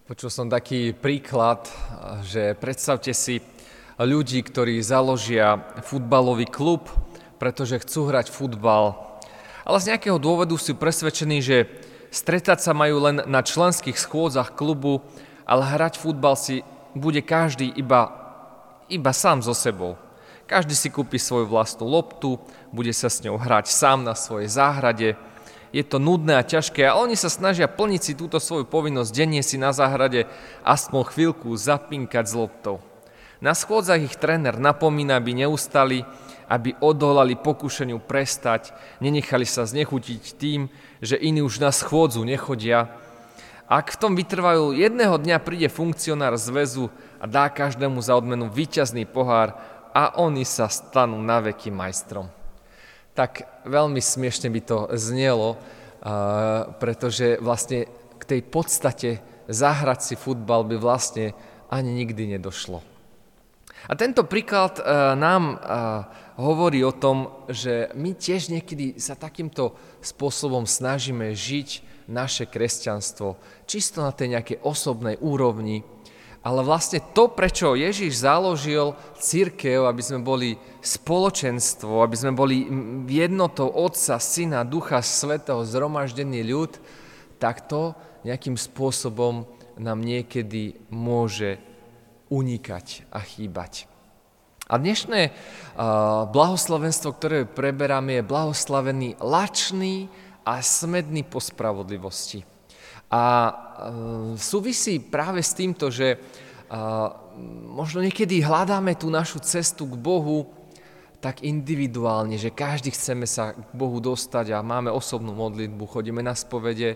Počul som taký príklad, že predstavte si ľudí, ktorí založia futbalový klub, pretože chcú hrať futbal, ale z nejakého dôvodu sú presvedčení, že stretať sa majú len na členských schôdzach klubu, ale hrať futbal si bude každý iba sám so sebou. Každý si kúpi svoju vlastnú loptu, bude sa s ňou hrať sám na svojej záhrade. Je to nudné a ťažké a oni sa snažia plniť si túto svoju povinnosť denne si na záhrade aspoň chvíľku zapinkať s loptou. Na schôdzach ich tréner napomína, aby neustali, aby odolali pokušeniu prestať, nenechali sa znechutiť tým, že iní už na schôdzu nechodia. Ak v tom vytrvajú, jedného dňa príde funkcionár zväzu a dá každému za odmenu víťazný pohár a oni sa stanú naveky majstrom. Tak veľmi smiešne by to znelo, pretože vlastne k tej podstate zahrať si futbal by vlastne ani nikdy nedošlo. A tento príklad nám hovorí o tom, že my tiež niekedy sa takýmto spôsobom snažíme žiť naše kresťanstvo, čisto na tej nejakej osobnej úrovni, ale vlastne to, prečo Ježiš založil cirkev, aby sme boli spoločenstvo, aby sme boli jednotou Otca, Syna, Ducha Svätého, zhromaždený ľud, tak to nejakým spôsobom nám niekedy môže unikať a chýbať. A dnešné blahoslavenstvo, ktoré preberáme, je blahoslavený lačný a smedný po spravodlivosti. A súvisí práve s týmto, že možno niekedy hľadáme tú našu cestu k Bohu tak individuálne, že každý chceme sa k Bohu dostať a máme osobnú modlitbu, chodíme na spovede,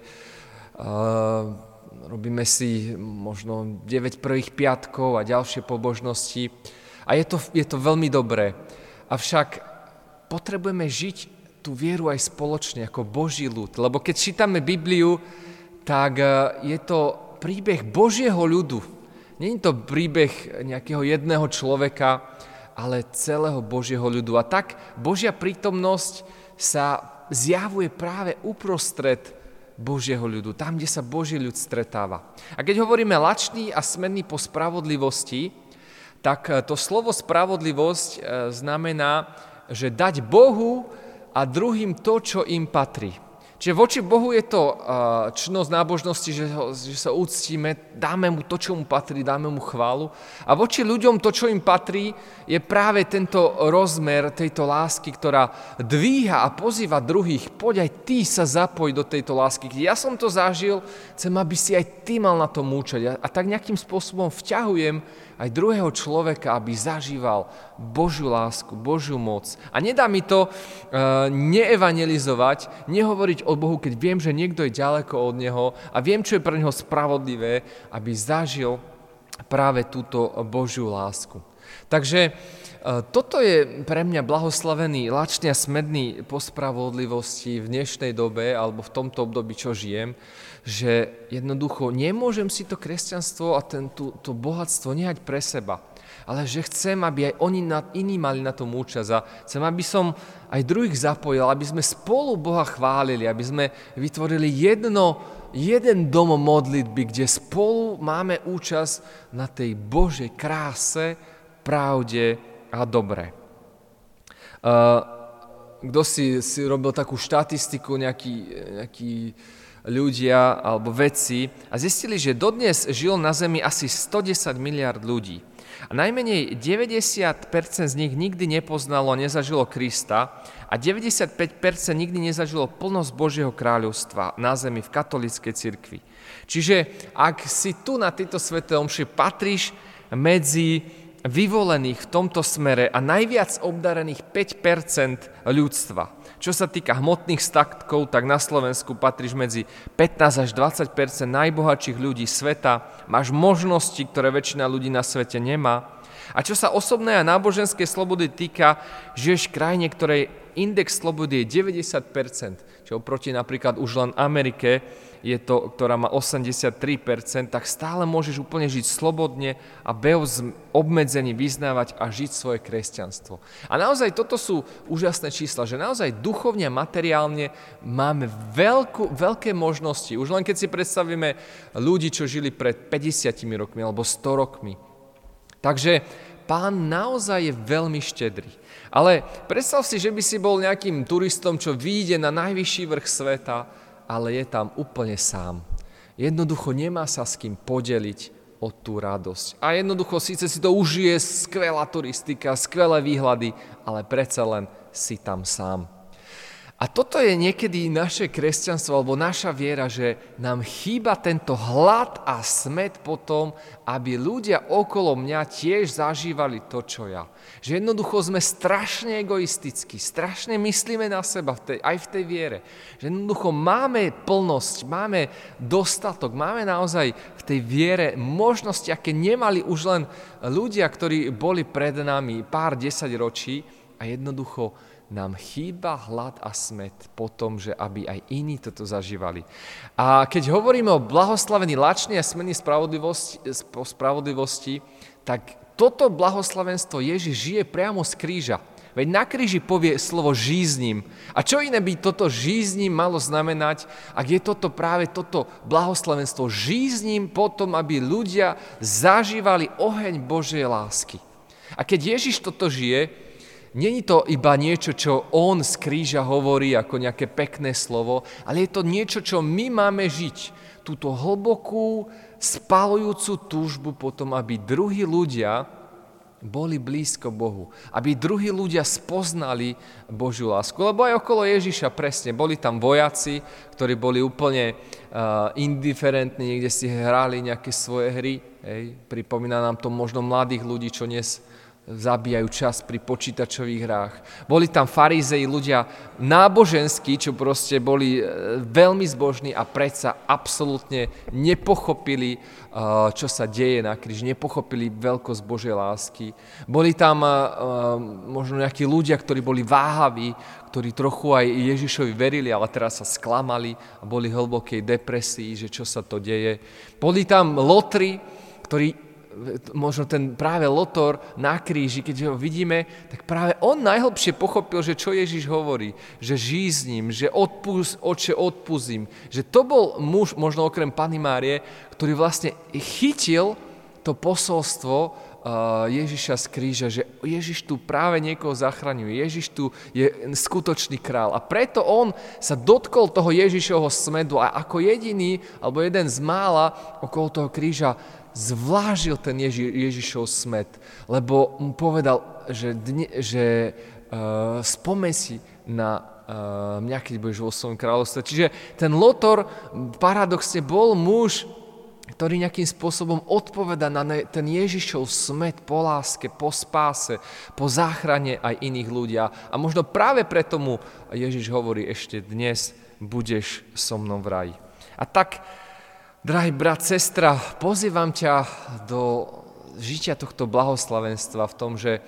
robíme si možno 9 prvých piatkov a ďalšie pobožnosti a je to veľmi dobré. Avšak potrebujeme žiť tú vieru aj spoločne ako Boží ľud, lebo keď čítame Bibliu, tak je to príbeh Božieho ľudu. Nie je to príbeh nejakého jedného človeka, ale celého Božieho ľudu. A tak Božia prítomnosť sa zjavuje práve uprostred Božieho ľudu, tam, kde sa Boží ľud stretáva. A keď hovoríme lačný a smedný po spravodlivosti, tak to slovo spravodlivosť znamená, že dať Bohu a druhým to, čo im patrí. Čiže voči Bohu je to činnosť nábožnosti, že sa uctíme, dáme mu to, čo mu patrí, dáme mu chválu. A voči ľuďom to, čo im patrí, je práve tento rozmer tejto lásky, ktorá dvíha a pozýva druhých. Poď aj ty sa zapoj do tejto lásky. Keď ja som to zažil, chcem, aby si aj ty mal na tom účať. A tak nejakým spôsobom vťahujem aj druhého človeka, aby zažíval Božiu lásku, Božiu moc. A nedá mi to neevangelizovať, nehovoriť o Bohu, keď viem, že niekto je ďaleko od Neho a viem, čo je pre Neho spravodlivé, aby zažil práve túto Božiu lásku. Takže toto je pre mňa blahoslavený, lačný a smedný po spravodlivosti v dnešnej dobe alebo v tomto období, čo žijem, že jednoducho nemôžem si to kresťanstvo a to bohatstvo nehať pre seba, ale že chcem, aby aj iní mali na tom účasť a chcem, aby som aj druhých zapojil, aby sme spolu Boha chválili, aby sme vytvorili jeden dom modlitby, kde spolu máme účasť na tej Božej kráse, pravde a dobre. Kto si robil takú štatistiku, nejakí ľudia alebo vedci a zistili, že dodnes žilo na Zemi asi 110 miliard ľudí. A najmenej 90% z nich nikdy nepoznalo, nezažilo Krista a 95% nikdy nezažilo plnosť Božieho kráľovstva na Zemi v katolíckej cirkvi. Čiže ak si tu na tejto svätej omši patríš medzi vyvolených v tomto smere a najviac obdarených 5% ľudstva. Čo sa týka hmotných statkov, tak na Slovensku patríš medzi 15 až 20% najbohatších ľudí sveta, máš možnosti, ktoré väčšina ľudí na svete nemá. A čo sa osobnej a náboženskej slobody týka, žiješ v krajine, ktorej index slobody je 90%, čo oproti napríklad už len Amerike, ktorá má 83%, tak stále môžeš úplne žiť slobodne a bez obmedzení vyznávať a žiť svoje kresťanstvo. A naozaj toto sú úžasné čísla, že naozaj duchovne a materiálne máme veľké možnosti. Už len keď si predstavíme ľudí, čo žili pred 50 rokmi alebo 100 rokmi. Takže Pán naozaj je veľmi štedrý. Ale predstav si, že by si bol nejakým turistom, čo vyjde na najvyšší vrch sveta, ale je tam úplne sám. Jednoducho nemá sa s kým podeliť o tú radosť. A jednoducho síce si to užije, skvelá turistika, skvelé výhľady, ale predsa len si tam sám. A toto je niekedy naše kresťanstvo alebo naša viera, že nám chýba tento hlad a smäd po tom, aby ľudia okolo mňa tiež zažívali to, čo ja. Že jednoducho sme strašne egoistickí, strašne myslíme na seba aj v tej viere. Že jednoducho máme plnosť, máme dostatok, máme naozaj v tej viere možnosti, aké nemali už len ľudia, ktorí boli pred nami pár desaťročí a jednoducho nám chýba hlad a smäd po tom, že aby aj iní toto zažívali. A keď hovoríme o blahoslavení lační a smení spravodlivosti, tak toto blahoslavenstvo Ježiš žije priamo z kríža. Veď na kríži povie slovo žízním. A čo iné by toto žízním malo znamenať, ak je toto práve toto blahoslavenstvo žízním potom, aby ľudia zažívali oheň Božej lásky. A keď Ježiš toto žije, není to iba niečo, čo on z kríža hovorí ako nejaké pekné slovo, ale je to niečo, čo my máme žiť. Túto hlbokú, spalujúcu túžbu potom, aby druhí ľudia boli blízko Bohu. Aby druhí ľudia spoznali Božiu lásku. Lebo aj okolo Ježiša presne, boli tam vojaci, ktorí boli úplne indiferentní, niekde si hrali nejaké svoje hry. Pripomína nám to možno mladých ľudí, čo dnes zabíjajú čas pri počítačových hrách. Boli tam farizei, ľudia náboženskí, čo proste boli veľmi zbožní a predsa absolútne nepochopili, čo sa deje na kríži, nepochopili veľkosť Božej lásky. Boli tam možno nejakí ľudia, ktorí boli váhaví, ktorí trochu aj Ježišovi verili, ale teraz sa sklamali a boli v hlbokej depresii, že čo sa to deje. Boli tam lotri, ktorí možno ten práve lotor na kríži, keď ho vidíme, tak práve on najhlbšie pochopil, že čo Ježiš hovorí, že žízním, že oče odpustím, že to bol muž, možno okrem Panny Márie, ktorý vlastne chytil to posolstvo Ježiša z kríža, že Ježiš tu práve niekoho zachraňuje, Ježiš tu je skutočný král a preto on sa dotkol toho Ježišovho smedu a ako jediný, alebo jeden z mála okolo toho kríža zvlážil ten Ježišov smäd, lebo mu povedal, že spomeň si na mňa, keď budeš vo svojom kráľovstve. Čiže ten lotor paradoxne bol muž, ktorý nejakým spôsobom odpoveda na ten Ježišov smäd po láske, po spáse, po záchrane aj iných ľudia. A možno práve preto mu Ježiš hovorí ešte dnes budeš so mnou v raji. A tak, drahý brat, sestra, pozývam ťa do žitia tohto blahoslavenstva v tom, že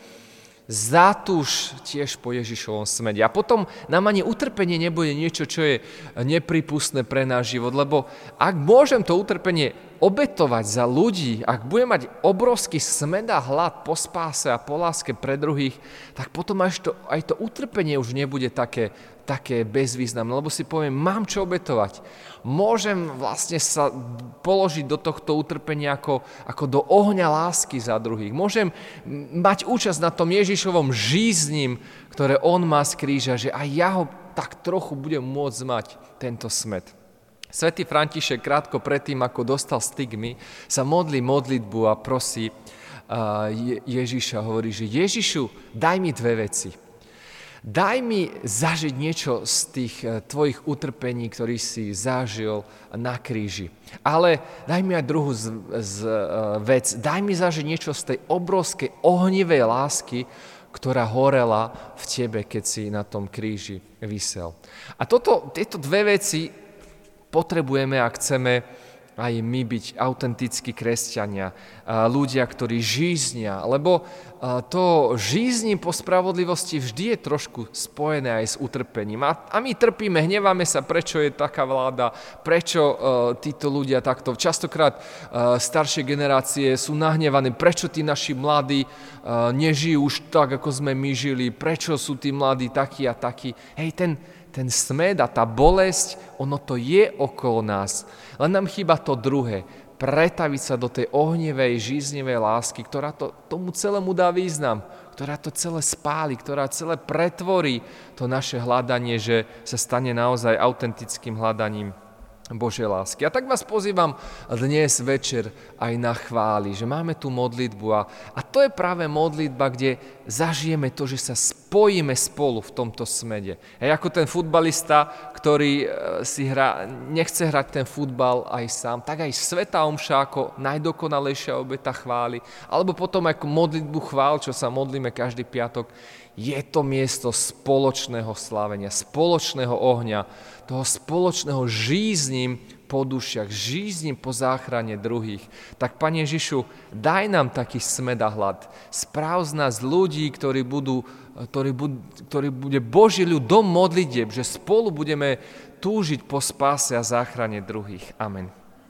zatúž tiež po Ježišovom smede. A potom nám ani utrpenie nebude niečo, čo je nepripustné pre náš život, lebo ak môžem to utrpenie obetovať za ľudí, ak budem mať obrovský smed a hlad po spáse a po láske pre druhých, tak potom aj to utrpenie už nebude také bezvýznamné, lebo si poviem, mám čo obetovať. Môžem vlastne sa položiť do tohto utrpenia ako do ohňa lásky za druhých. Môžem mať účasť na tom Ježišovom žízním, ktoré on má z kríža, že aj ja ho tak trochu budem môcť mať, tento smäd. Svätý František krátko predtým, ako dostal stigmy, sa modlí modlitbu a prosí Ježiša, hovorí, že Ježišu, daj mi dve veci. Daj mi zažiť niečo z tých tvojich utrpení, ktorý si zažil na kríži. Ale daj mi aj druhú vec. Daj mi zažiť niečo z tej obrovskej ohnivej lásky, ktorá horela v tebe, keď si na tom kríži visel. A tieto dve veci potrebujeme, ak chceme aj my byť autentickí kresťania, ľudia, ktorí žíznia, lebo to žízním po spravodlivosti vždy je trošku spojené aj s utrpením. A my trpíme, hneváme sa, prečo je taká vláda, prečo títo ľudia takto. Častokrát staršie generácie sú nahnevané, prečo tí naši mladí nežijú už tak, ako sme my žili, prečo sú tí mladí takí a takí. Hej, ten smäd a tá bolesť, ono to je okolo nás. Len nám chýba to druhé, pretaviť sa do tej ohnivej, žíznivej lásky, ktorá tomu celému dá význam, ktorá to celé spáli, ktorá celé pretvorí to naše hľadanie, že sa stane naozaj autentickým hľadaním Božej lásky. A tak vás pozývam dnes večer aj na chváli, že máme tú modlitbu a to je práve modlitba, kde zažijeme to, že sa spojíme spolu v tomto smede. Hej, ako ten futbalista, ktorý nechce hrať ten futbal aj sám, tak aj svätá omša ako najdokonalejšia obeta chvály, alebo potom ako modlitbu chvál, čo sa modlíme každý piatok, je to miesto spoločného slávenia, spoločného ohňa, toho spoločného žízním po dušiach, žízním po záchrane druhých. Tak, Pane Ježišu, daj nám taký smäd a hlad. Správ z nás ľudí, ktorí bude Boží ľud dom modlitieb, že spolu budeme túžiť po spáse a záchrane druhých. Amen.